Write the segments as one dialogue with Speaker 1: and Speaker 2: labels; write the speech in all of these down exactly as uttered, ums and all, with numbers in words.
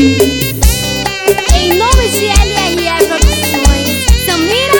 Speaker 1: Em nome de L R E Produções, Samira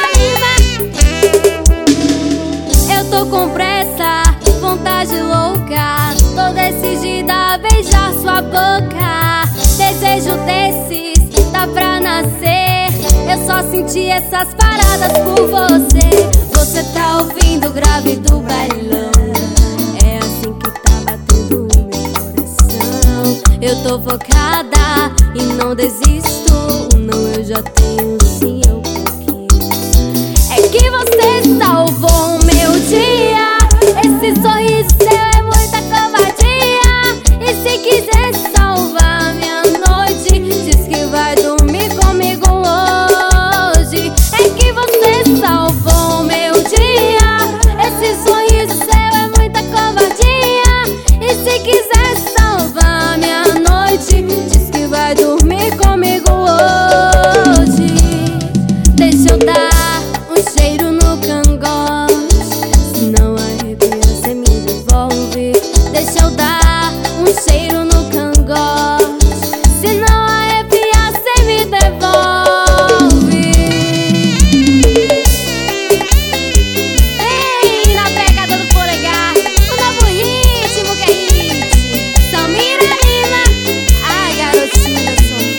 Speaker 1: Lima. Eu tô com pressa, vontade louca, tô decidida a beijar sua boca. Desejo desses, tá pra nascer. Eu só senti essas paradas por você. Você tá ouvindo o grave do bailão. É assim que tá batendo o meu coração. Eu tô focada e não desisto. Não, eu já tenho sim, eu conquisto. É que você salvou o meu dia. Esse sorriso seu é muita covardia. E se quiser salvar minha noite, diz que vai dormir comigo hoje. É que você salvou o meu dia. Esse sorriso seu é muita covardia. E se quiser salvar minha noite, diz que vai dormir comigo hoje. Deixa eu dar um cheiro no cangote, se não arrepia, cê me devolve. Deixa eu dar um cheiro no cangote, se não arrepia, cê me devolve. Ei, na pegada do polegar, o novo ritmo que é hit. Samira Lima, ai garotinha,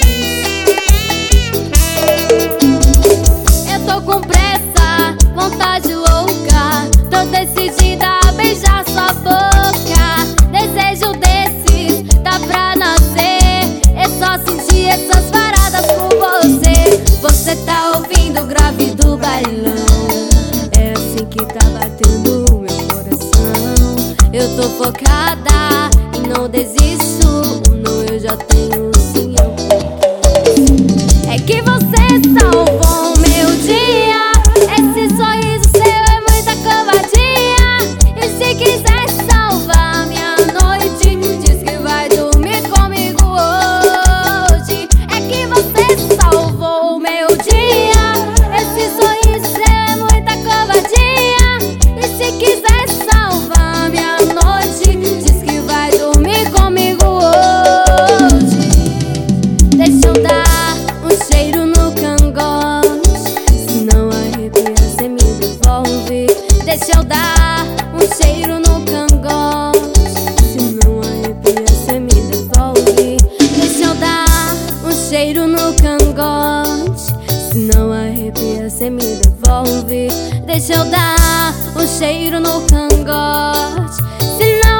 Speaker 1: eu tô com pressa, vontade louca, tô decidida a beijar sua boca. Desejo desses, tá pra nascer. É só sentir essas paradas por você. Você tá ouvindo o grave do bailão. É assim que tá batendo o meu coração. Eu tô focada e não desisto. Não, eu já tenho sim, eu conquisto. É que você salvou o meu dia. Esse sorriso seu é muita covardia. E se quiser salvar minha noite, diz que vai dormir comigo hoje. É que você salvou o meu dia. Esse sorriso seu é muita covardia. E se quiser salvar minha noite, diz que vai dormir comigo hoje. Deixa eu dar um cheiro no cangote, se não arrepia, cê me devolve. Deixa eu dar um cheiro no cangote, se não arrepia, cê me devolve. Deixa eu dar um cheiro no cangote, se não arrepia, cê me devolve. Deixa eu dar um cheiro no cangote, se não